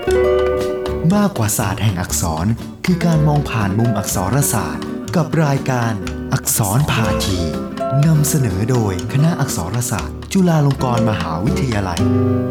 มากกว่าศาสตร์แห่งอักษรคือการมองผ่านมุมอักษรศาสตร์กับรายการอักษรพาทีนำเสนอโดยคณะอักษรศาสตร์จุฬาลงกรณ์มหาวิทยาลัย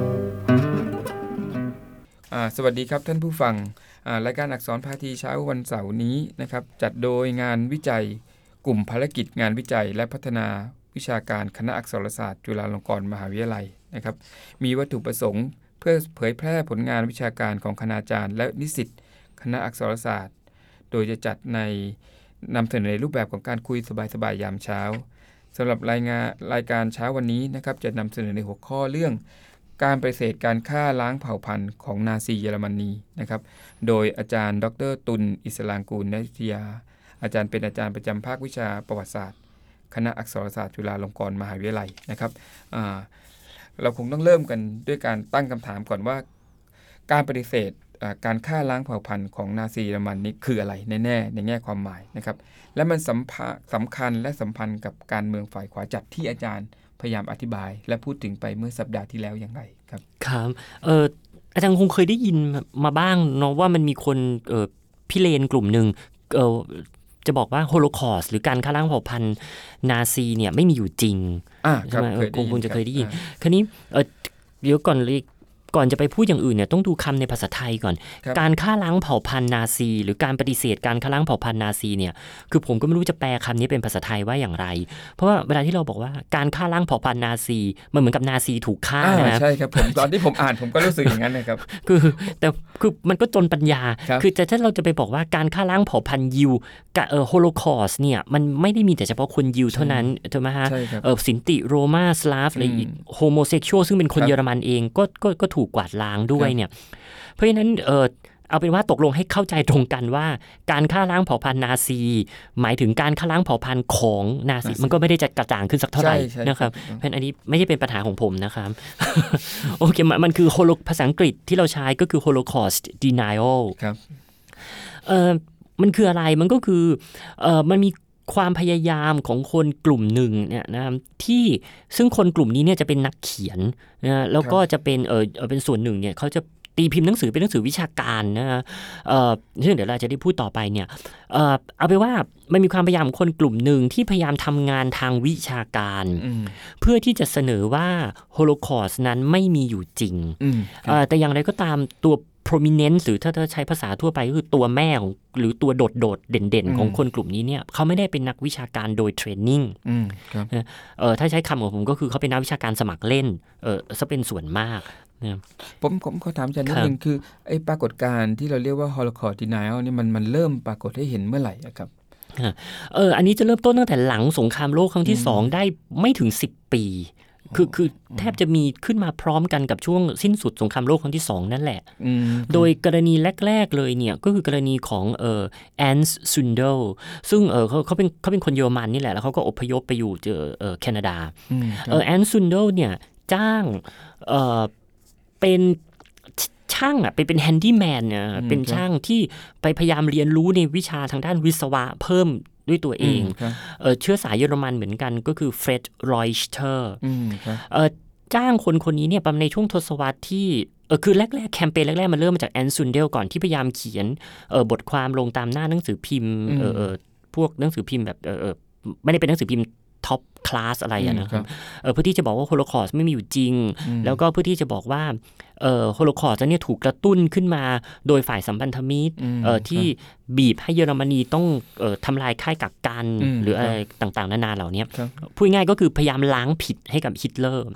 สวัสดีครับท่านผู้ฟังรายการอักษรพาทีเช้าวันเสาร์นี้นะครับจัดโดยงานวิจัยกลุ่มภารกิจงานวิจัยและพัฒนาวิชาการคณะอักษรศาสตร์จุฬาลงกรณ์มหาวิทยาลัยนะครับมีวัตถุประสงค์เพื่อเผยแพร่ผลงานวิชาการของคณาจารย์และนิสิตคณะอักษรศาสตร์โดยจะจัดนำเสนอในรูปแบบของการคุยสบายๆยามเช้าสำหรับรายการเช้าวันนี้นะครับจะนำเสนอในหัวข้อเรื่องการปฏิเสธการฆ่าล้างเผ่าพันธุ์ของนาซีเยอรมนีนะครับโดยอาจารย์ดร.ตุลอิสลางกูลณอยุธยาอาจารย์เป็นอาจารย์ประจำภาควิชาประวัติศาสตร์คณะอักษรศาสตร์จุฬาลงกรณ์มหาวิทยาลัยนะครับเราคงต้องเริ่มกันด้วยการตั้งคำถามก่อนว่าการปฏิเสธการฆ่าล้างเผ่าพันธุ์ของนาซีเยอรมันนี้คืออะไรในแง่ความหมายนะครับและมันสำคัญและสัมพันธ์กับการเมืองฝ่ายขวาจัดที่อาจารย์พยายามอธิบายและพูดถึงไปเมื่อสัปดาห์ที่แล้วอย่างไรครับครับอาจารย์คงเคยได้ยินมาบ้างเนาะว่ามันมีคนพี่เลนกลุ่มหนึ่งจะบอกว่าโฮโลคอสต์หรือการฆ่าล้างเผ่าพันธุ์นาซีเนี่ยไม่มีอยู่จริงใช่ไหมคงจะเคยได้ยินคราวนี้เดี๋ยวก่อนจะไปพูดอย่างอื่นเนี่ยต้องดูคำในภาษาไทยก่อนการฆ่าล้างเผ่าพันธุ์นาซีหรือการปฏิเสธการฆ่าล้างเผ่าพันธุ์นาซีเนี่ยคือผมก็ไม่รู้จะแปลคำนี้เป็นภาษาไทยว่าอย่างไรเพราะว่าเวลาที่เราบอกว่าการฆ่าล้างเผ่าพันธุ์นาซีมันเหมือนกับนาซีถูกฆ่านะครับใช่ครับผมตอนที่ผมอ่านผมก็รู้สึกอย่างนั้นนะครับคือมันก็จนปัญญาคือแต่ถ้าเราจะไปบอกว่าการฆ่าล้างเผ่าพันธุ์ยิวกับโฮโลคอสต์เนี่ยมันไม่ได้มีแต่เฉพาะคนยิวเท่านั้นถูกไหมฮะสินติโรมาสลาฟอะไรอีกโฮโมเซ็กชวลซึ่งเป็นคนเยอรมันเองก็ถูกกวาดล้างด้วยเนี่ยเพราะฉะนั้นเอาเป็นว่าตกลงให้เข้าใจตรงกันว่าการฆ่าล้างเผ่าพันธุ์นาซีหมายถึงการฆ่าล้างเผ่าพันธุ์ของนาซีมันก็ไม่ได้จะกระจ่างขึ้นสักเท่าไหร่นะครับเพราะอันนี้ไม่ใช่เป็นปัญหาของผมนะครับ โอเคมันคือภาษาอังกฤษที่เราใช้ก็คือ Holocaust denial ครับมันคืออะไรมันก็คือมันมีความพยายามของคนกลุ่มหนึ่งเนี่ยนะที่ซึ่งคนกลุ่มนี้เนี่ยจะเป็นนักเขียนนะแล้วก็จะเป็นส่วนหนึ่งเนี่ยเขาจะตีพิมพ์หนังสือเป็นหนังสือวิชาการนะซึ่งเดี๋ยวเราจะได้พูดต่อไปเนี่ยเอาไปว่ามันมีความพยายามของคนกลุ่มหนึ่งที่พยายามทำงานทางวิชาการเพื่อที่จะเสนอว่าโฮโลคอสต์นั้นไม่มีอยู่จริงแต่อย่างไรก็ตามตัวprominence หรือถ้าใช้ภาษาทั่วไปก็คือตัวแม่ของหรือตัวโดดเด่นๆของคนกลุ่มนี้เนี่ยเขาไม่ได้เป็นนักวิชาการโดยเทรนนิ่งถ้าใช้คำของผมก็คือเขาเป็นนักวิชาการสมัครเล่นซะเป็นส่วนมากผมขอถามอาจารย์นิดนึงคือไอ้ปรากฏการณ์ที่เราเรียกว่า Holocaust denial นี่มันเริ่มปรากฏให้เห็นเมื่อไหร่ครับอันนี้จะเริ่มต้นตั้งแต่หลังสงครามโลกครั้งที่2ได้ไม่ถึง10 ปีคือแทบจะมีขึ้นมาพร้อมกันกับช่วงสิ้นสุดสงครามโลกครั้งที่2นั่นแหละโดยกรณีแรกๆเลยเนี่ยก็คือกรณีของแอนส์ซุนเดลซึ่งเขาเป็นคนเยอรมันนี่แหละแล้วเขาก็อพยพไปอยู่แคนาดาแอนส์ซุนเดลเนี่ยจ้างเป็นช่างเป็นแฮนดี้แมนเนี่ยเป็นช่างที่ไปพยายามเรียนรู้ในวิชาทางด้านวิศวะเพิ่มด้วยตัวเองเชื้อสายเยอรมันเหมือนกันก็คือเฟร็ดรอยชเตอร์จ้างคนนี้เนี่ยในช่วงทศวรรษที่คือแรกๆแคมเปญแรกๆมันเริ่มมาจากแอนซุนเดลก่อนที่พยายามเขียนบทความลงตามหน้าหนังสือพิมพ์พวกหนังสือพิมพ์แบบไม่ได้เป็นหนังสือพิมพ์ท็อปคลาสอะไรนะครับเพื่อที่จะบอกว่าโฮโลคอสต์ไม่มีอยู่จริงแล้วก็เพื่อที่จะบอกว่าโฮโลคอสต์เนี่ยถูกกระตุ้นขึ้นมาโดยฝ่ายสัมพันธมิตรที่บีบให้เยอรมนีต้องทำลายค่ายกักกันหรืออะไรต่างๆนานาเหล่านี้พูดง่ายก็คือพยายามล้างผิดให้กับฮิตเลอร์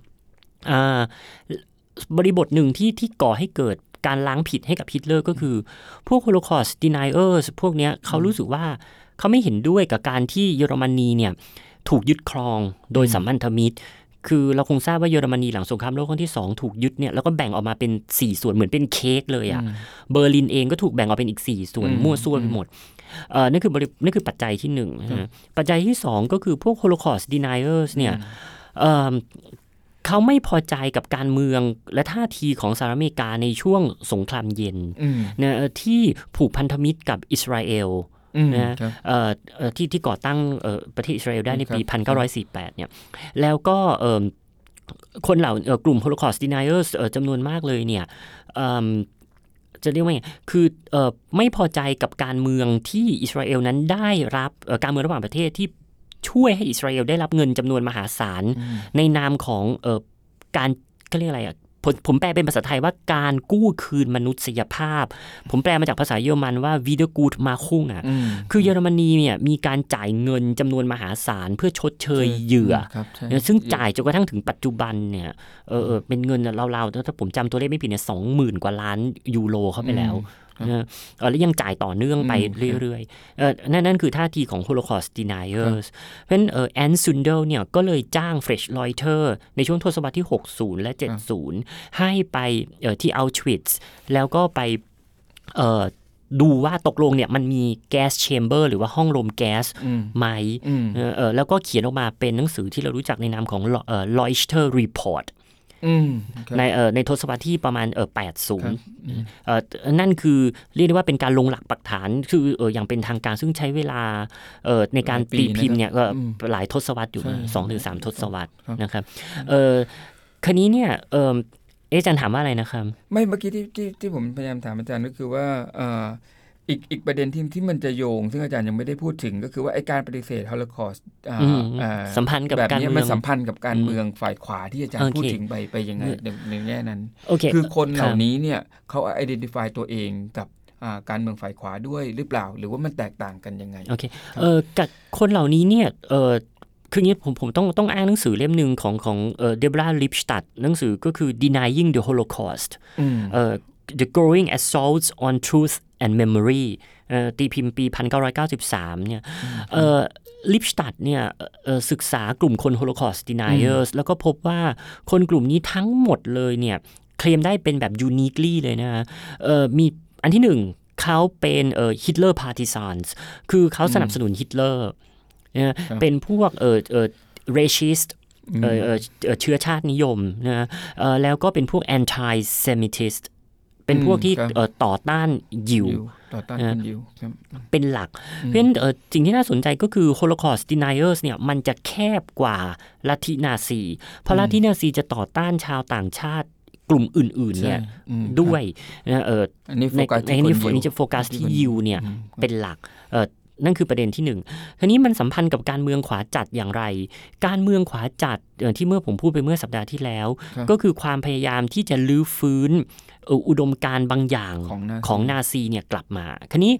บริบทหนึ่งที่ก่อให้เกิดการล้างผิดให้กับฮิตเลอร์ก็คือพวก Holocaust deniers พวกเนี้ยเขารู้สึกว่าเขาไม่เห็นด้วยกับการที่เยอรมนีเนี่ยถูกยึดครองโดยสัมพันธมิตรคือเราคงทราบว่าเยอรมนีหลังสงครามโลกครั้งที่2ถูกยึดเนี่ยแล้วก็แบ่งออกมาเป็น4ส่วนเหมือนเป็นเค้กเลยอ่ะเบอร์ลินเองก็ถูกแบ่งออกเป็นอีก4ส่วนมั่วซั่วไปหมดนั่นคือปัจจัยที่1ปัจจัยที่2ก็คือพวก Holocaust deniers เนี่ยเขาไม่พอใจกับการเมืองและท่าทีของสหรัฐอเมริกาในช่วงสงครามเย็นนะที่ผูกพันธมิตรกับอิสราเอลนะที่ก่อตั้งประเทศอิสราเอลได้ในปี 1948 เนี่ยแล้วก็คนเหล่ากลุ่ม Holocaust deniers จำนวนมากเลยเนี่ยจะเรียกว่าไงคือไม่พอใจกับการเมืองที่อิสราเอลนั้นได้รับการเมืองระหว่างประเทศที่ช่วยให้อิสราเอลได้รับเงินจำนวนมหาศาลในนามของการก็เรียกอะไรผมแปลเป็นภาษาไทยว่าการกู้คืนมนุษยภาพผมแปลมาจากภาษาเยอรมันว่า Wiedergutmachung คือเยอรมนีเนี่ยมีการจ่ายเงินจำนวนมหาศาลเพื่อชดเชยเหยื่อซึ่งจ่ายจนกระทั่งถึงปัจจุบันเนี่ยเป็นเงินราวๆถ้าผมจำตัวเลขไม่ผิดเนี่ย 20,000 กว่าล้านยูโรเข้าไปแล้วแล้วยังจ่ายต่อเนื่องไปเรื่อยๆนั่นคือท่าทีของ Holocaust deniers เพราะฉะนั้นแอนซุนเดลเนี่ยก็เลยจ้างเฟรชลอยเทอร์ในช่วงทศวรรษที่60และ70ให้ไปที่อัลชวิตซ์แล้วก็ไปดูว่าตกลงเนี่ยมันมีแก๊สแชมเบอร์หรือว่าห้องลมแก๊สไหมแล้วก็เขียนออกมาเป็นหนังสือที่เรารู้จักในนามของLeuchter Reportในทศวรรษที่ประมาณ80นั่นคือเรียกได้ว่าเป็นการลงหลักปักฐานคืออย่างเป็นทางการซึ่งใช้เวลาในการตีพิมพ์เนี่ยก็หลายทศวรรษอยู่ 2-3 ทศวรรษนะครับคราวนี้เนี่ยอาจารย์ถามว่าอะไรนะครับไม่เมื่อกี้ที่ผมพยายามถามอาจารย์ก็คือว่าอีกประเด็นที่มันจะโยงซึ่งอาจารย์ยังไม่ได้พูดถึงก็คือว่าไอ้การปฏิเสธฮอโลคอสต์สัมพันธ์กับการเมืองมันสัมพันธ์กับการเมืองฝ่ายขวาที่อาจารย์พูดถึงไปยังไงในแง่นั้นคือคนเหล่านี้เนี่ยเขา identify ตัวเองกับการเมืองฝ่ายขวาด้วยหรือเปล่าหรือว่ามันแตกต่างกันยังไงกับคนเหล่านี้เนี่ยคืออย่างนี้ผมต้องอ้างหนังสือเล่มหนึ่งของเดโบราห์ ลิปสตัดหนังสือก็คือ Denying the Holocaust The Growing Assaults on Truth and Memory ตีพิมพ์ปี 1993 เนี่ยลิปสตัดเนี่ยศึกษากลุ่มคน Holocaust deniers แล้วก็พบว่าคนกลุ่มนี้ทั้งหมดเลยเนี่ยเคลมได้เป็นแบบ uniquely เลยนะมีอันที่หนึ่งเขาเป็นHitler partisans คือเขาสนับสนุนฮิตเลอร์เป็นพวกracist เชื้อชาตินิยมนะแล้วก็เป็นพวก anti semitist เป็นพวกที่ต่อต้านยิวเป็นหลักเพราะฉะนั้นสิ่งที่น่าสนใจก็คือ Holocaust deniers เนี่ยมันจะแคบกว่าลัทธินาซีเพราะลัทธินาซีจะต่อต้านชาวต่างชาติกลุ่มอื่นๆเนี่ยด้วยอันนี้จะโฟกัสที่ยิวเนี่ยเป็นหลักนั่นคือประเด็นที่หนึ่งทีนี้มันสัมพันธ์กับการเมืองขวาจัดอย่างไรการเมืองขวาจัดที่เมื่อผมพูดไปเมื่อสัปดาห์ที่แล้วก็คือความพยายามที่จะลื้อฟื้นอุดมการณ์บางอย่างของนาซีเนี่ยกลับมาทีนี้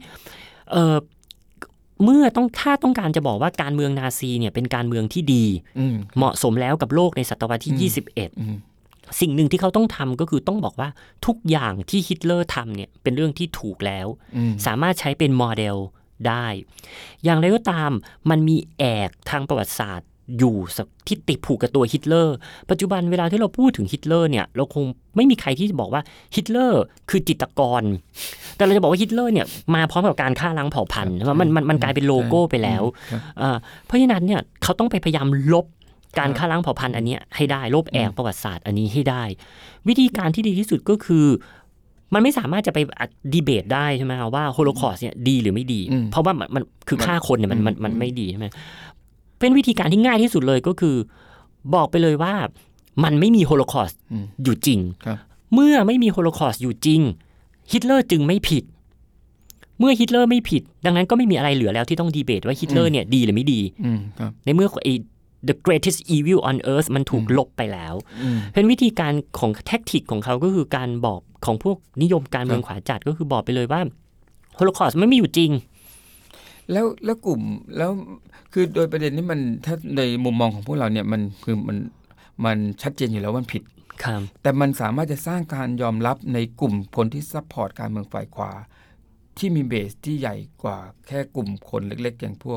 เมื่อถ้าต้องการจะบอกว่าการเมืองนาซีเนี่ยเป็นการเมืองที่ดีเหมาะสมแล้วกับโลกในศตวรรษที่21สิ่งหนึ่งที่เขาต้องทำก็คือต้องบอกว่าทุกอย่างที่ฮิตเลอร์ทำเนี่ยเป็นเรื่องที่ถูกแล้วสามารถใช้เป็นโมเดลได้อย่างไรก็ตามมันมีแอกทางประวัติศาสตร์อยู่ที่ติดผูกกับตัวฮิตเลอร์ปัจจุบันเวลาที่เราพูดถึงฮิตเลอร์เนี่ยเราคงไม่มีใครที่จะบอกว่าฮิตเลอร์คือจิตรกรแต่เราจะบอกว่าฮิตเลอร์เนี่ยมาพร้อมกับการฆ่าล้างเผ่าพันธุ์มันกลายเป็นโลโก้ไปแล้วเพราะฉะนั้นเนี่ยเขาต้องไปพยายามลบการฆ่าล้างเผ่าพันธุ์อันนี้ให้ได้ลบแอกประวัติศาสตร์อันนี้ให้ได้วิธีการที่ดีที่สุดก็คือมันไม่สามารถจะไปดีเบตได้ใช่ไหมว่าโฮโลคอสต์เนี่ยดีหรือไม่ดีเพราะว่ามันคือฆ่าคนเนี่ยมันไม่ดีใช่ไหมเป็นวิธีการที่ง่ายที่สุดเลยก็คือบอกไปเลยว่ามันไม่มีโฮโลคอสต์อยู่จริงเมื่อไม่มีโฮโลคอสต์อยู่จริงฮิตเลอร์จึงไม่ผิดเมื่อฮิตเลอร์ไม่ผิดดังนั้นก็ไม่มีอะไรเหลือแล้วที่ต้องดีเบตว่าฮิตเลอร์เนี่ยดีหรือไม่ดีในเมื่อthe greatest evil on earth มันถูกลบไปแล้วเป็นวิธีการของแท็กติกของเขาก็คือการบอกของพวกนิยมการเมืองขวาจัดก็คือบอกไปเลยว่าโฮโลคอสต์ไม่มีอยู่จริงแล้วกลุ่มแล้วคือโดยประเด็นนี้มันถ้าในมุมมองของพวกเราเนี่ยมันคือมันชัดเจนอยู่แล้วมันผิดแต่มันสามารถจะสร้างการยอมรับในกลุ่มคนที่ซัพพอร์ตการเมืองฝ่ายขวาที่มีเบสที่ใหญ่กว่าแค่กลุ่มคนเล็กๆอย่างพวก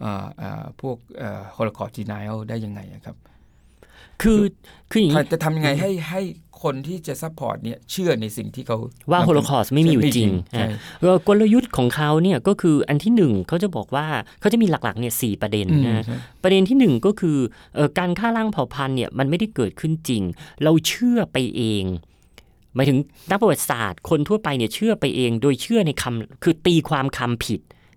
Holocaust denial ได้ยังไงครับคืออย่างนี้จะทำยังไงให้คนที่จะซัพพอร์ตเนี่ยเชื่อในสิ่งที่เขาว่าโฮโลคอสต์ไม่มีอยู่จริงกลยุทธ์ของเขาเนี่ยก็คืออันที่หนึ่งเขาจะบอกว่าเขาจะมีหลักๆเนี่ย4ประเด็นนะประเด็นที่หนึ่งก็คือการฆ่าล้างเผ่าพันธุ์เนี่ยมันไม่ได้เกิดขึ้นจริงเราเชื่อไปเองหมายถึงนักประวัติศาสตร์คนทั่วไปเนี่ยเชื่อไปเองโดยเชื่อในคำคือตีความคำผิด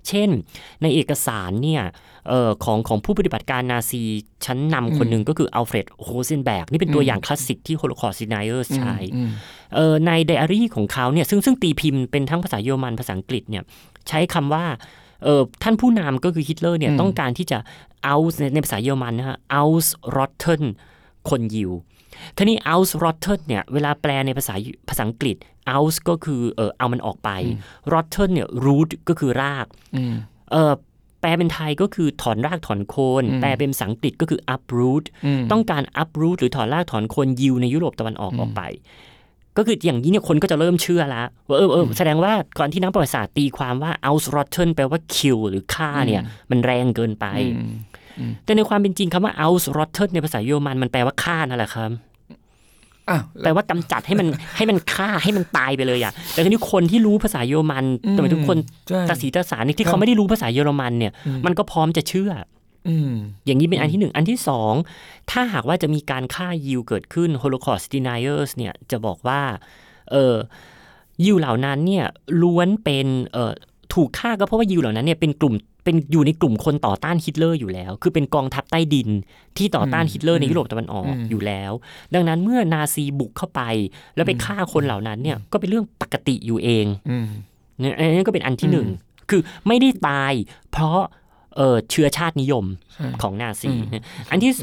เช่นในเอกสารเนี่ยของผู้ปฏิบัติการนาซีชั้นนำคนหนึ่งก็คืออัลเฟรดโฮเซนแบร์กนี่เป็นตัวอย่างคลาสสิกที่ Holocaust Deniers ใช้ในไดอารี่ของเขาเนี่ยซึ่งตีพิมพ์เป็นทั้งภาษาเยอรมันภาษาอังกฤษเนี่ยใช้คำว่าท่านผู้นำก็คือฮิตเลอร์เนี่ยต้องการที่จะ out ในภาษาเยอรมันนะฮะ ausrotten คนยิวทีนี้ ausrotten เนี่ยเวลาแปลในภาษาอังกฤษ out ก็คือเอามันออกไป rotten เนี่ย root ก็คือรากแปลเป็นไทยก็คือถอนรากถอนโคนแปลเป็นภาษาอังกฤษก็คือ uproot ต้องการ uproot หรือถอนรากถอนโคนยิวในยุโรปตะวันออกออกไปก็คืออย่างนี้เนี่ยคนก็จะเริ่มเชื่อแล้วว่าแสดงว่าก่อนที่นักประวัติศาสตร์ตีความว่า ausrotten แปลว่า kill หรือฆ่าเนี่ยมันแรงเกินไปแต่ในความเป็นจริงคำว่า ausrotten ในภาษาเยอรมันมันแปลว่าฆ่านั่นแหละครับแปลว่ากำจัดให้มันฆ่าให้มันตายไปเลยอ่ะแต่ทีนี้คนที่รู้ภาษาเยอรมันแต่ทุกคนตาสีตาสารที่เขาไม่ได้รู้ภาษาเยอรมันเนี่ยมันก็พร้อมจะเชื่ออย่างนี้เป็นอันที่1อันที่2ถ้าหากว่าจะมีการฆ่ายิวเกิดขึ้น Holocaust Deniers เนี่ยจะบอกว่ายิวเหล่านั้นเนี่ยล้วนเป็นถูกฆ่าก็เพราะว่ายิวเหล่านั้นเนี่ยเป็นอยู่ในกลุ่มคนต่อต้านฮิตเลอร์อยู่แล้วคือเป็นกองทัพใต้ดินที่ต่อต้านฮิตเลอร์ในยุโรปตะวันออกอยู่แล้วดังนั้นเมื่อนาซีบุกเข้าไปแล้วไปฆ่าคนเหล่านั้นเนี่ยก็เป็นเรื่องปกติอยู่เองเนี่ยอันนี้ก็เป็นอันที่1คือไม่ได้ตายเพราะเชื้อชาตินิยมของนาซีอันที่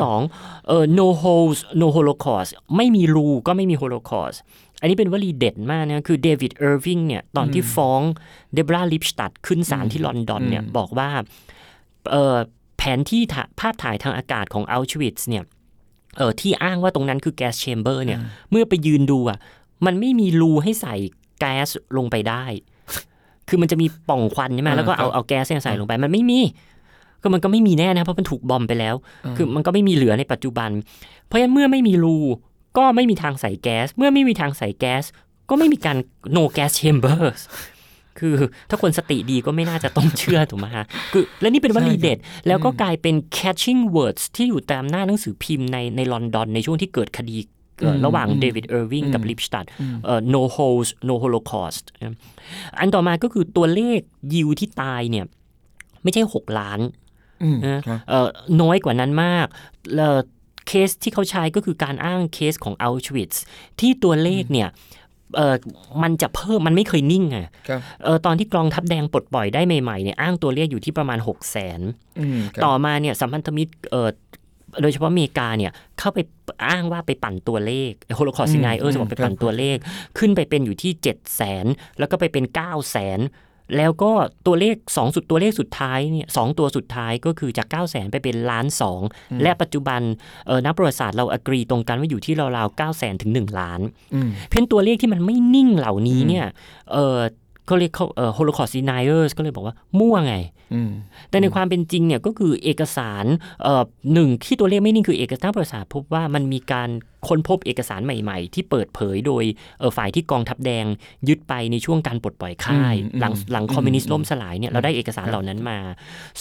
2no holes no holocaust ไม่มีรูก็ไม่มี holocaust อันนี้เป็นวลีเด็ดมากนะคือเดวิดเออร์วิงเนี่ยตอนที่ฟ้องเดโบราลิปสตัดขึ้นศาลที่ลอนดอนเนี่ยบอกว่าแผนที่ภาพถ่ายทางอากาศของอัลชวิตซ์เนี่ยที่อ้างว่าตรงนั้นคือแก๊สแชมเบอร์เนี่ยเมื่อไปยืนดูอ่ะมันไม่มีรูให้ใส่แก๊สลงไปได้คือมันจะมีป่องควันใช่ไหมแล้วก็เอาแก๊สใส่ลงไปมันไม่มีก็มันก็ไม่มีแน่นะเพราะมันถูกบอมไปแล้วคือมันก็ไม่มีเหลือในปัจจุบันเพราะฉะนั้นเมื่อไม่มีรูก็ไม่มีทางใส่แก๊สเมื่อไม่มีทางใส่แก๊สก็ไม่มีการ no gas chambers คือถ้าคนสติดีก็ไม่น่าจะต้องเชื่อถูกไหมฮะคือและนี่เป็นวลีเด็ดแล้วก็กลายเป็น catching words ที่อยู่ตามหน้าหนังสือพิมพ์ในลอนดอนในช่วงที่เกิดคดีระหว่างเดวิดเออร์วิงกับลิปสตัดno holes no holocaust อันต่อมาก็คือตัวเลขยิวที่ตายเนี่ยไม่ใช่6 ล้านน้อยกว่านั้นมากเคสที่เขาใช้ก็คือการอ้างเคสของอัลชวิตซ์ที่ตัวเลขเนี่ยมันจะเพิ่มมันไม่เคยนิ่งอ่ะตอนที่กองทัพแดงปลดปล่อยได้ใหม่ๆเนี่ยอ้างตัวเลขอยู่ที่ประมาณ 600,000 ต่อมาเนี่ยสัมพันธมิตรโดยเฉพาะอเมริกาเนี่ยเข้าไปอ้างว่าไปปั่นตัวเลข Holocaust Deniers บอกไปปั่นตัวเลขขึ้นไปเป็นอยู่ที่ 700,000 แล้วก็ไปเป็น 900,000แล้วก็ตัวเลขตัวเลขสุดท้ายเนี่ย2ตัวสุดท้ายก็คือจาก 900,000 ไปเป็น 1,200,000 และปัจจุบันนักประวัติศาสตร์เราอกรีตรงกันว่าอยู่ที่ราวๆ 900,000 ถึง 1 ล้านเพี้ยนตัวเลขที่มันไม่นิ่งเหล่านี้เนี่ยเขาเรียกHolocaust Deniers ก็เลยบอกว่ามั่วไงแต่ในความเป็นจริงเนี่ยก็คือเอกสารหนึ่งที่ตัวเลขไม่นิ่งคือเอกสารประวัติศาสตร์พบว่ามันมีการค้นพบเอกสารใหม่ๆที่เปิดเผยโดยฝ่ายที่กองทัพแดงยึดไปในช่วงการปลดปล่อยค่ายหลังคอมมิวนิสต์ล่มสลายเนี่ยเราได้เอกสารเหล่านั้นมา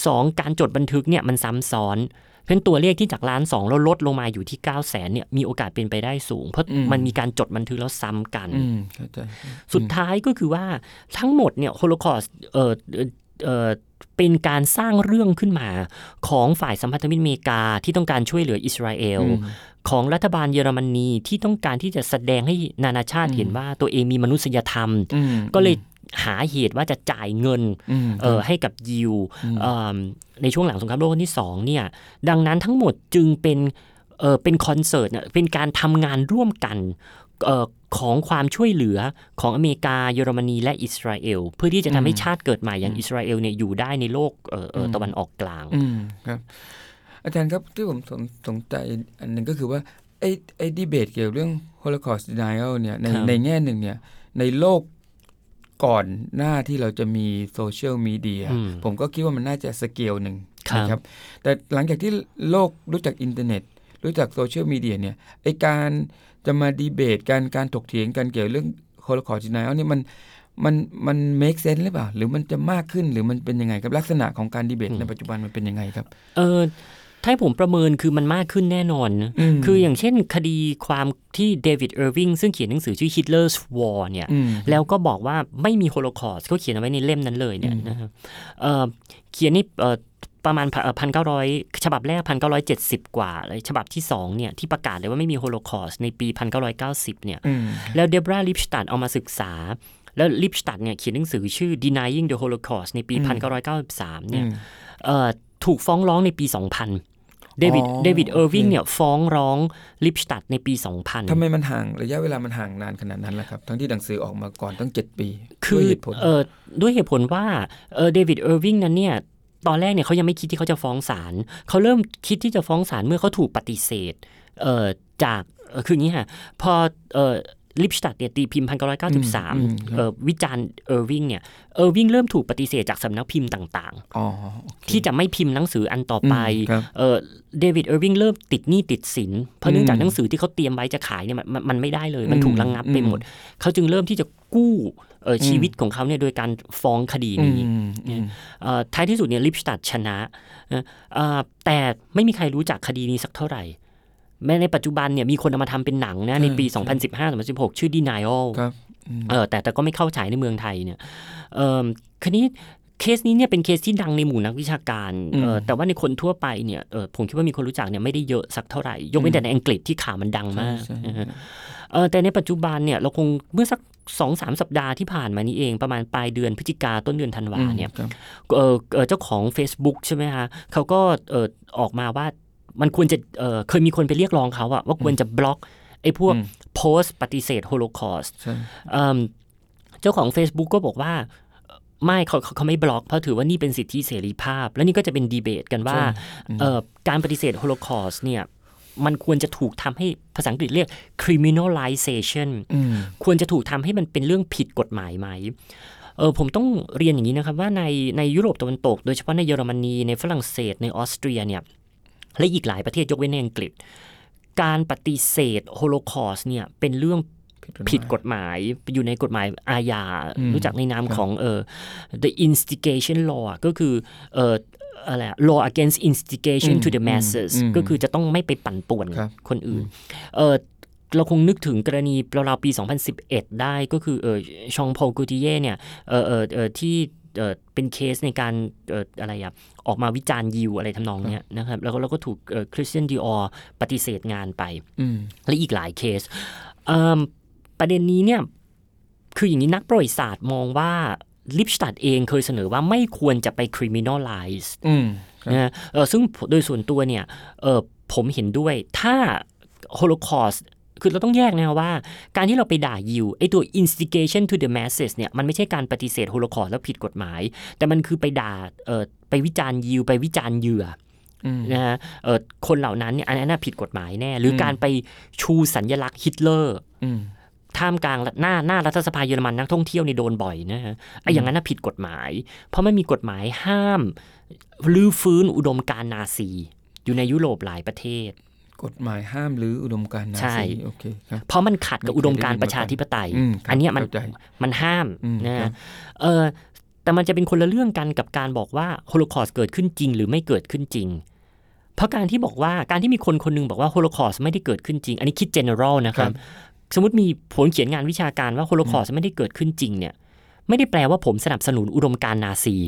2การจดบันทึกเนี่ยมันซ้ำซ้อนเพราะตัวเลขที่จาก1,200,000แล้วลดลงมาอยู่ที่ 900,000 เนี่ยมีโอกาสเป็นไปได้สูงเพราะมันมีการจดบันทึกแล้วซ้ำกันสุดท้ายก็คือว่าทั้งหมดเนี่ยโฮโลคอสต์เป็นการสร้างเรื่องขึ้นมาของฝ่ายสัมพันธมิตรอเมริกาที่ต้องการช่วยเหลืออิสราเอลของรัฐบาลเยอรมนีที่ต้องการที่จะแสดงให้นานาชาติเห็นว่าตัวเองมีมนุษยธรรมก็เลยหาเหตุว่าจะจ่ายเงินให้กับยิวในช่วงหลังสงครามโลกครั้งที่2เนี่ยดังนั้นทั้งหมดจึงเป็นคอนเสิร์ตเป็นการทำงานร่วมกันของความช่วยเหลือของอเมริกาเยอรมนีและอิสราเอลเพื่อที่จะทำให้ชาติเกิดใหม่อย่างอิสราเอลเนี่ยอยู่ได้ในโลกตะวันออกกลางครับอาจารย์ครับที่ผมสนใจอันนึงก็คือว่าไอ้ดีเบตเกี่ยวเรื่อง Holocaust Denial เนี่ยในแง่หนึ่งเนี่ยในโลกก่อนหน้าที่เราจะมีโซเชียลมีเดียผมก็คิดว่ามันน่าจะสเกลหนึ่งนะครับแต่หลังจากที่โลกรู้จักอินเทอร์เน็ตรู้จักโซเชียลมีเดียเนี่ยไอ้การจะมาดีเบตการถกเถียงกันเกี่ยวเรื่อง Holocaust Denial นี่มัน make sense หรือเปล่าหรือมันจะมากขึ้นหรือมันเป็นยังไงครับลักษณะของการดีเบตในปัจจุบันมันเป็นยังไงครับถ้าผมประเมินคือมันมากขึ้นแน่นอนคืออย่างเช่นคดีความที่เดวิดเออร์วิงซึ่งเขียนหนังสือชื่อ Hitler's War เนี่ยแล้วก็บอกว่าไม่มีโฮโลคอสต์เขาเขียนเอาไว้ในเล่มนั้นเลยเนี่ยนะครับเขียนนี่ประมาณ 1,900 ฉบับแรก 1,970 กว่าเลยฉบับที่2เนี่ยที่ประกาศเลยว่าไม่มีโฮโลคอสต์ในปี 1990 เนี่ยแล้วเดบราลิปสตัดเอามาศึกษาแล้วลิปสตัดเนี่ยเขียนหนังสือชื่อ Denying the Holocaust ในปี 1993 เนี่ยถูกฟ้องร้องในปี 2000 เดวิดเออร์วิงเนี่ยฟ้องร้องลิปสตัดในปี 2000 ทำไมมันห่างระยะเวลามันห่างนานขนาดนั้นล่ะครับทั้งที่หนังสือออกมาก่อนตั้ง7 ปีคือด้วยเหตุผลว่าเดวิดเออร์วิงนั้นเนี่ยตอนแรกเนี่ยเขายังไม่คิดที่เขาจะฟ้องศาลเขาเริ่มคิดที่จะฟ้องศาลเมื่อเขาถูกปฏิเสธจากคืออย่างนี้ค่ะพอลิปสตัดเนี่ยตีพิมพ์ 1993 วิจารณ์เออร์วิงเนี่ยเออร์วิงเริ่มถูกปฏิเสธจากสำนักพิมพ์ต่างๆที่จะไม่พิมพ์หนังสืออันต่อไปเดวิดเออร์วิงเริ่มติดหนี้ติดสินเพราะเนื่องจากหนังสือที่เขาเตรียมไว้จะขายเนี่ยมันไม่ได้เลยมันถูกระงับไปหมดเขาจึงเริ่มที่จะกู้ชีวิตของเขาเนี่ยโดยการฟ้องคดีนี้ท้ายที่สุดเนี่ยลิปสตัดชนะแต่ไม่มีใครรู้จักคดีนี้สักเท่าไหร่แม้ในปัจจุบันเนี่ยมีคนเอามาทำเป็นหนังนะในปี 2015-2016 ชื่อ Denial แต่ก็ไม่เข้าฉายในเมืองไทยเนี่ยคดีเคสนี้เนี่ยเป็นเคสที่ดังในหมู่นักวิชาการแต่ว่าในคนทั่วไปเนี่ยผมคิดว่ามีคนรู้จักเนี่ยไม่ได้เยอะสักเท่าไหร่ยกเว้นแต่ในอังกฤษที่ข่าวมันดังมากแต่ในปัจจุบันเนี่ยเราคงเมื่อสัก 2-3 สัปดาห์ที่ผ่านมานี้เองประมาณปลายเดือนพฤศจิกาต้นเดือนธันวาเนี่ยเจ้าของ Facebook ใช่ไหมคะเขาก็ออกมาว่ามันควรจะเคยมีคนไปเรียกร้องเขาอะว่าควรจะบล็อกไอ้พวกโพสต์ปฏิเสธโฮโลคอสต์เจ้าของ Facebook ก็บอกว่าไม่เขาไม่บล็อกเพราะถือว่านี่เป็นสิทธิเสรีภาพและนี่ก็จะเป็นดีเบตกันว่าการปฏิเสธโฮโลคอสต์เนี่ยมันควรจะถูกทำให้ภาษาอังกฤษเรียก criminalization ควรจะถูกทำให้มันเป็นเรื่องผิดกฎหมายไหมผมต้องเรียนอย่างนี้นะครับว่าในยุโรปตะวันตกโดยเฉพาะในเยอรมนีในฝรั่งเศสในออสเตรียเนี่ยและอีกหลายประเทศยกเว้นในอังกฤษการปฏิเสธโฮโลคอสต์เนี่ยเป็นเรื่องผิดกฎหมายอยู่ในกฎหมายอาญารู้จักในนามของ the instigation law ก็คืออะไร law against instigation to the masses ก็คือจะต้องไม่ไปปั่นป่วนคนอื่นเราคงนึกถึงกรณีราวๆปี 2011 ได้ก็คือชองพอล กูติเย่เนี่ยที่เป็นเคสในการอะไรออกมาวิจารณ์ยิวอะไรทำนองเนี้ยนะครับแล้วก็ถูกคริสเตียนดิออร์ปฏิเสธงานไปและอีกหลายเคสประเด็นนี้เนี่ยคืออย่างนี้นักประวัติศาสตร์มองว่าลิปสตัดเองเคยเสนอว่าไม่ควรจะไป criminalize นะซึ่งโดยส่วนตัวเนี่ยผมเห็นด้วยถ้า Holocaust คือเราต้องแยกนะว่าการที่เราไปด่ายิวไอ้ตัว instigation to the masses เนี่ยมันไม่ใช่การปฏิเสธโฮโลคอสต์แล้วผิดกฎหมายแต่มันคือไปด่าไปวิจารณ์ยิวไปวิจารณ์เหยื่อนะฮะคนเหล่านั้นเนี่ยอันนั้นผิดกฎหมายแน่หรือการไปชูสัญลักษณ์ฮิตเลอร์ท่ามกลางหน้ารัฐสภาเยอรมันนักท่องเที่ยวในโดนบ่อยนะฮะไอ้อย่างนั้นผิดกฎหมายเพราะมันมีกฎหมายห้ามรื้อฟื้นอุดมการณ์นาซีอยู่ในยุโรปหลายประเทศกฎหมายห้ามหรืออุดมการณ์นาซีโอเคครับเพราะมันขัดกับอุดมการณ์ประชาธิปไตยอันนี้มันห้ามนะแต่มันจะเป็นคนละเรื่องกันกับการบอกว่าโฮโลคอสต์เกิดขึ้นจริงหรือไม่เกิดขึ้นจริงเพราะการที่บอกว่าการที่มีคนนึงบอกว่าโฮโลคอสต์ไม่ได้เกิดขึ้นจริงอันนี้คิด general นะครับสมมติมีผลเขียนงานวิชาการว่าโฮโลคอสต์ไม่ได้เกิดขึ้นจริงเนี่ยไม่ได้แปลว่าผมสนับสนุนอุดมการณ์นาซี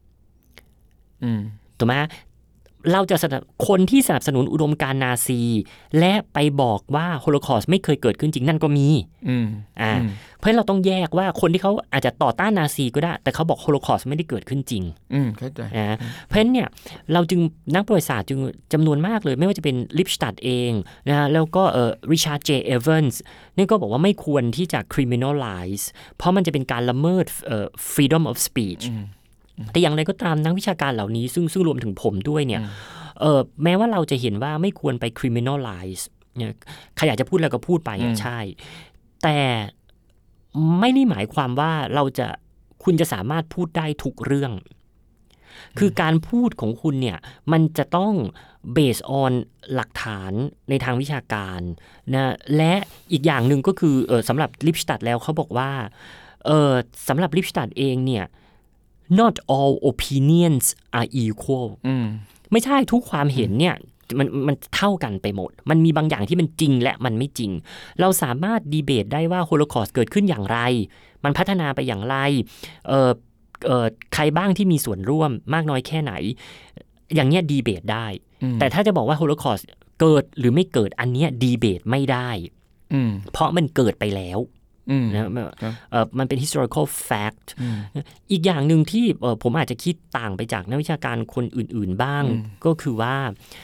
ถูกไหมเราจะคนที่สนับสนุนอุดมการณ์นาซีและไปบอกว่าโฮโลคอสต์ไม่เคยเกิดขึ้นจริงนั่นก็มีเพราะเราต้องแยกว่าคนที่เขาอาจจะต่อต้านนาซีก็ได้แต่เขาบอกโฮโลคอสต์ไม่ได้เกิดขึ้นจริงเข้าใจเพราะฉะนั้นเนี่ยเราจึงนักประวัติศาสตร์จึงจำนวนมากเลยไม่ว่าจะเป็นลิปสตัดเองนะแล้วก็ริชาร์ด เจ เอเวนส์นี่ก็บอกว่าไม่ควรที่จะ criminalize เพราะมันจะเป็นการละเมิดfreedom of speechแต่อย่างไรก็ตามนักวิชาการเหล่านี้ซึ่งรวมถึงผมด้วยเนี่ยแม้ว่าเราจะเห็นว่าไม่ควรไป criminalize เนี่ยใครอยากจะพูดอะไรก็พูดไปใช่แต่ไม่ได้หมายความว่าคุณจะสามารถพูดได้ทุกเรื่องคือการพูดของคุณเนี่ยมันจะต้อง based on หลักฐานในทางวิชาการนะและอีกอย่างหนึ่งก็คือสำหรับลิปสตัดแล้วเขาบอกว่าสำหรับลิปสตัดเองเนี่ยnot all opinions are equal ไม่ใช่ทุกความเห็นเนี่ยมันเท่ากันไปหมดมันมีบางอย่างที่มันจริงและมันไม่จริงเราสามารถดีเบตได้ว่าโฮโลคอสต์เกิดขึ้นอย่างไรมันพัฒนาไปอย่างไรใครบ้างที่มีส่วนร่วมมากน้อยแค่ไหนอย่างเนี้ยดีเบตได้แต่ถ้าจะบอกว่าโฮโลคอสต์เกิดหรือไม่เกิดอันเนี้ยดีเบตไม่ได้เพราะมันเกิดไปแล้วนะมันเป็น historical fact อีกอย่างหนึ่งที่ผมอาจจะคิดต่างไปจากนักวิชาการคนอื่นๆบ้างก็คือว่า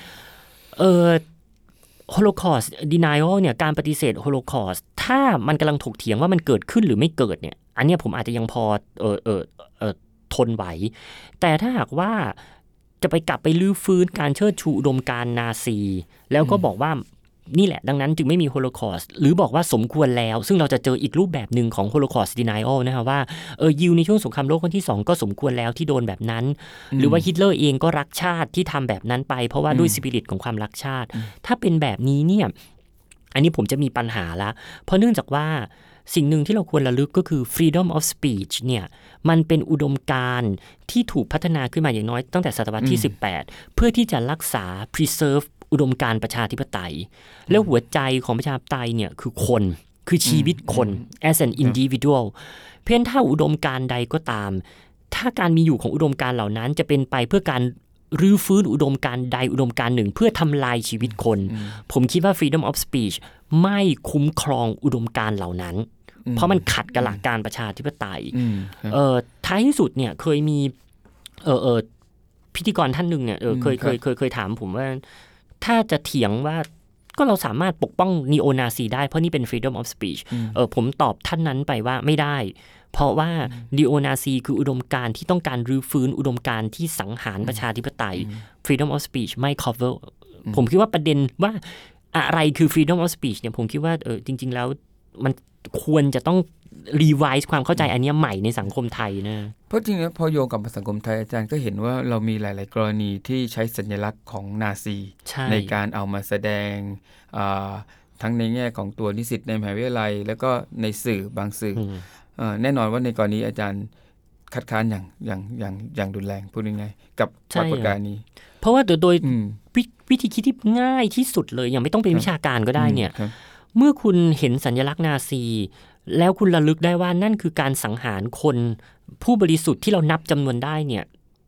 Holocaust denial เนี่ยการปฏิเสธ Holocaust ถ้ามันกำลังถกเถียงว่ามันเกิดขึ้นหรือไม่เกิดเนี่ยอันเนี้ยผมอาจจะยังพอทนไหวแต่ถ้าหากว่าจะไปกลับไปลื้อฟื้นการเชิดชูอุดมการณ์นาซีแล้วก็บอกว่านี่แหละดังนั้นจึงไม่มีโฮโลคอสต์หรือบอกว่าสมควรแล้วซึ่งเราจะเจออีกรูปแบบหนึ่งของโฮโลคอสต์ denial นะครับว่ายิวในช่วงสงครามโลกครั้งที่2ก็สมควรแล้วที่โดนแบบนั้นหรือว่าฮิตเลอร์เองก็รักชาติที่ทำแบบนั้นไปเพราะว่าด้วยสปิริตของความรักชาติถ้าเป็นแบบนี้เนี่ยอันนี้ผมจะมีปัญหาละเพราะเนื่องจากว่าสิ่งหนึ่งที่เราควรระลึกก็คือ freedom of speech เนี่ยมันเป็นอุดมการณ์ที่ถูกพัฒนาขึ้นมาอย่างน้อยตั้งแต่ศตวรรษที่18เพื่อที่จะรักษา preserveอุดมการณ์ประชาธิปไตยแล้วหัวใจของประชาธิปไตยเนี่ยคือคนคือชีวิตคน as an individual เพียงถ้าอุดมการณ์ใดก็ตามถ้าการมีอยู่ของอุดมการณ์เหล่านั้นจะเป็นไปเพื่อการรื้อฟื้นอุดมการณ์ใดอุดมการณ์หนึ่งเพื่อทำลายชีวิตคนผมคิดว่า freedom of speech ไม่คุ้มครองอุดมการณ์เหล่านั้นเพราะมันขัดกับหลักการประชาธิปไตยท้ายที่สุดเนี่ยเคยมีพิธีกรท่านหนึ่งเนี่ยเคยถามผมว่าถ้าจะเถียงว่าก็เราสามารถปกป้องนีโอนาซีได้เพราะนี่เป็น freedom of speech ผมตอบท่านนั้นไปว่าไม่ได้เพราะว่านีโอนาซีคืออุดมการณ์ที่ต้องการรื้อฟื้นอุดมการณ์ที่สังหารประชาธิปไตย freedom of speech ไม่ cover ผมคิดว่าประเด็นว่าอะไรคือ freedom of speech เนี่ยผมคิดว่าจริงๆแล้วมันควรจะต้องรีไวซ์ความเข้าใจอันนี้ใหม่ในสังคมไทยนะเพราะจริงๆพอโยงกับสังคมไทยอาจารย์ก็เห็นว่าเรามีหลายๆกรณีที่ใช้สัญลักษณ์ของนาซี ในการเอามาแสดงทั้งในแง่ของตัวนิสิตในมหาวิทยาลัยแล้วก็ในสื่อบางสื่อแน่นอนว่าในกรณีอาจารย์คัดค้านอย่างรุนแรงพูดง่ายๆกับปรากฏการณ์นี้เพราะว่าโดยวิธีคิดที่ง่ายที่สุดเลยยังไม่ต้องเป็นวิชาการก็ได้เนี่ยเมื่อคุณเห็นสัญลักษณ์นาซีแล้วคุณระลึกได้ว่านั่นคือการสังหารคนผู้บริสุทธิ์ที่เรานับจำนวนได้เนี่ย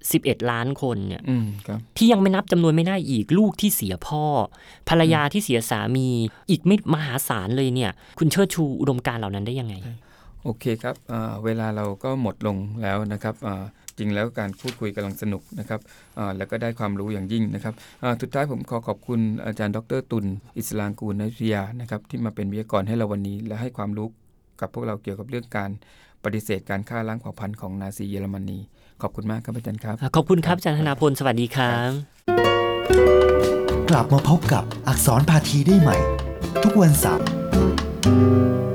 11 ล้านคนเนี่ยที่ยังไม่นับจำนวนไม่ได้อีกลูกที่เสียพ่อภรรยาที่เสียสามีอีกไม่มหาศาลเลยเนี่ยคุณเชิดชูอุดมการณ์เหล่านั้นได้ยังไงโอเคครับเวลาเราก็หมดลงแล้วนะครับจริงแล้วการพูดคุยกำลังสนุกนะครับแล้วก็ได้ความรู้อย่างยิ่งนะครับสุดท้ายผมขอบคุณอาจารย์ดร.ตุลอิสลางกูลนักวิทยานะครับที่มาเป็นวิทยากรให้เราวันนี้และให้ความรู้กับพวกเราเกี่ยวกับเรื่องการปฏิเสธการฆ่าล้างเผ่าพันธุ์ของนาซีเยอรมนีขอบคุณมากครับอาจารย์ครับขอบคุณครับอาจารย์ธนาพลสวัสดีครับกลับมาพบกับอักษรภาคีได้ใหม่ทุกวันเสาร์